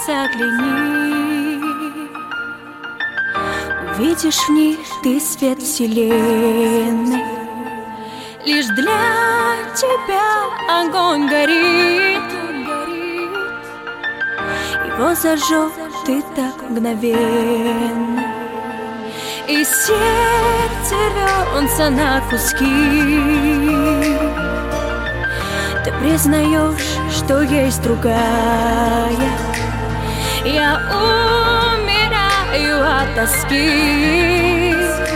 загляни, увидишь в них ты свет вселенной. Лишь для тебя огонь горит, его зажег ты так мгновенно, и сердце рвется на куски. Ты признаешь, что есть другая. Я умираю от тоски,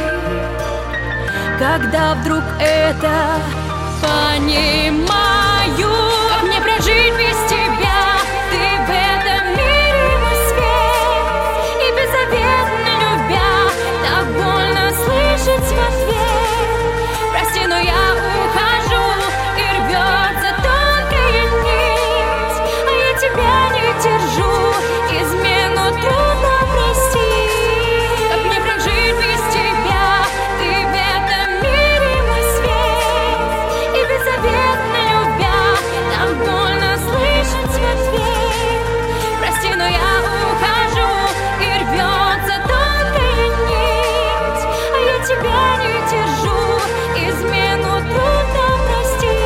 когда вдруг это понимаю. Как мне прожить без тебя? Ты в этом мире мой свет, и беззаветно любя, так больно слышать в ответ. Прости, но я ухожу, и рвется тонкая нить, а я тебя не держу, измену трудно простить. Как мне прожить без тебя? Ты в этом мире мой свет, и беззаветно любя, так больно слышать в ответ. Прости, но я ухожу, и рвется тонкая нить, а я тебя не держу, измену трудно простить.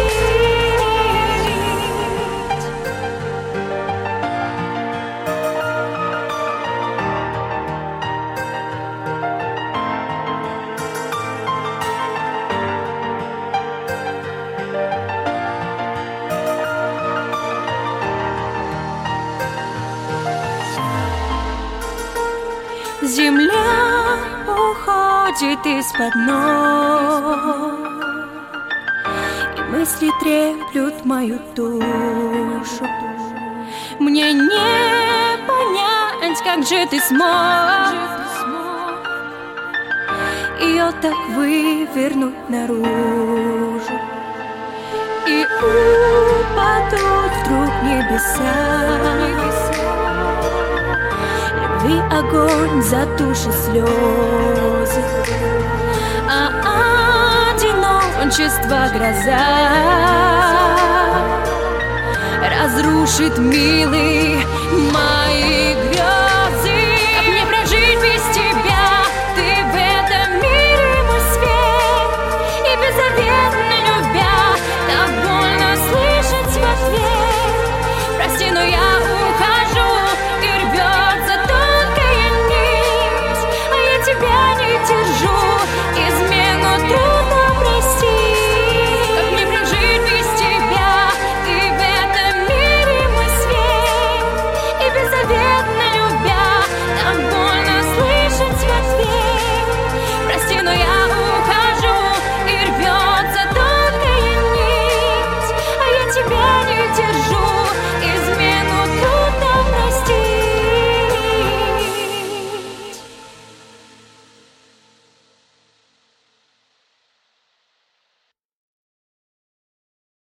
Земля уходит из-под ног, и мысли треплют мою душу. Мне не понять, как же ты смог ее так вывернуть наружу, и упадут вдруг небеса. Любви огонь затушит слезы, а одиночество гроза разрушит милые мои грезы. Как мне прожить без тебя? Ты в этом мире мой свет, и беззаветно любя, так больно слышать в ответ. Прости, но я ухожу, и рвется тонкая нить, а я тебя не держу, измену трудно простить. Как мне прожить без тебя? Ты в этом мире мой свет, и беззаветно любя, так больно слышать в ответ. Прости, но я ухожу, и рвется тонкая нить, а я тебя не держу,